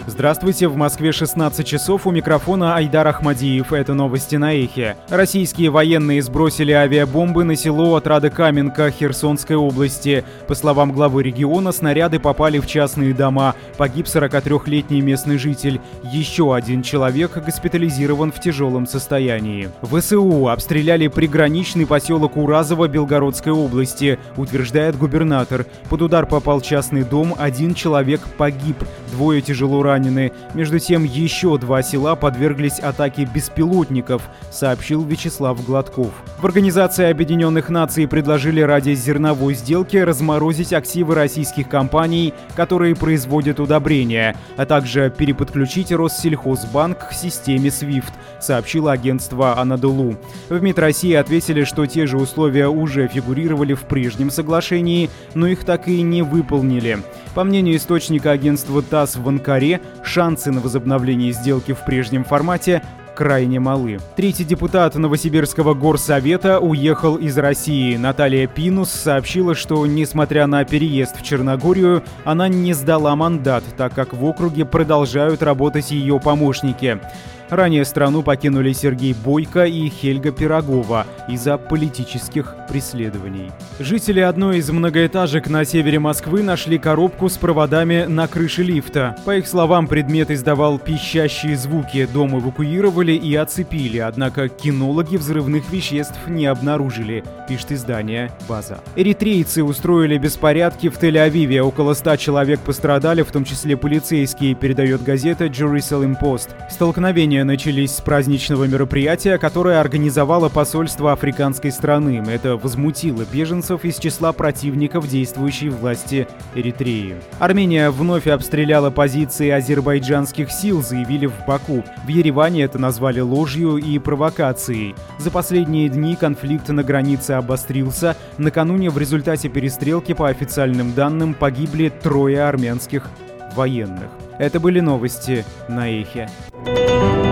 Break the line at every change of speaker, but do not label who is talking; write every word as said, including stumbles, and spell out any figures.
Здравствуйте, в Москве шестнадцать часов, у микрофона Айдар Ахмадиев. Это новости на Эхе. Российские военные сбросили авиабомбы на село Отрадокаменка Херсонской области. По словам главы региона, снаряды попали в частные дома. Погиб сорокатрёхлетний местный житель. Еще один человек госпитализирован в тяжелом состоянии. ВСУ обстреляли приграничный поселок Уразово Белгородской области, утверждает губернатор. Под удар попал частный дом, один человек погиб, двое тяжело ранены. ранены. Между тем, еще два села подверглись атаке беспилотников, сообщил Вячеслав Гладков. В Организации Объединенных Наций предложили ради зерновой сделки разморозить активы российских компаний, которые производят удобрения, а также переподключить Россельхозбанк к системе свифт, сообщило агентство Анадолу. В МИД России ответили, что те же условия уже фигурировали в прежнем соглашении, но их так и не выполнили. По мнению источника агентства ТАСС в Анкаре, шансы на возобновление сделки в прежнем формате крайне малы. Третий депутат Новосибирского горсовета уехал из России. Наталья Пинус сообщила, что, несмотря на переезд в Черногорию, она не сдала мандат, так как в округе продолжают работать ее помощники. Ранее страну покинули Сергей Бойко и Хельга Пирогова из-за политических преследований. Жители одной из многоэтажек на севере Москвы нашли коробку с проводами на крыше лифта. По их словам, предмет издавал пищащие звуки. Дом эвакуировали и оцепили, однако кинологи взрывных веществ не обнаружили, пишет издание «База». Эритрейцы устроили беспорядки в Тель-Авиве. Около ста человек пострадали, в том числе полицейские, передает газета Jerusalem Post. Столкновения начались с праздничного мероприятия, которое организовало посольство африканской страны. Это возмутило беженцев из числа противников действующей власти Эритреи. Армения вновь обстреляла позиции азербайджанских сил, заявили в Баку. В Ереване это назвали ложью и провокацией. За последние дни конфликт на границе обострился. Накануне в результате перестрелки, по официальным данным, погибли трое армянских военных. Это были новости на Эхе.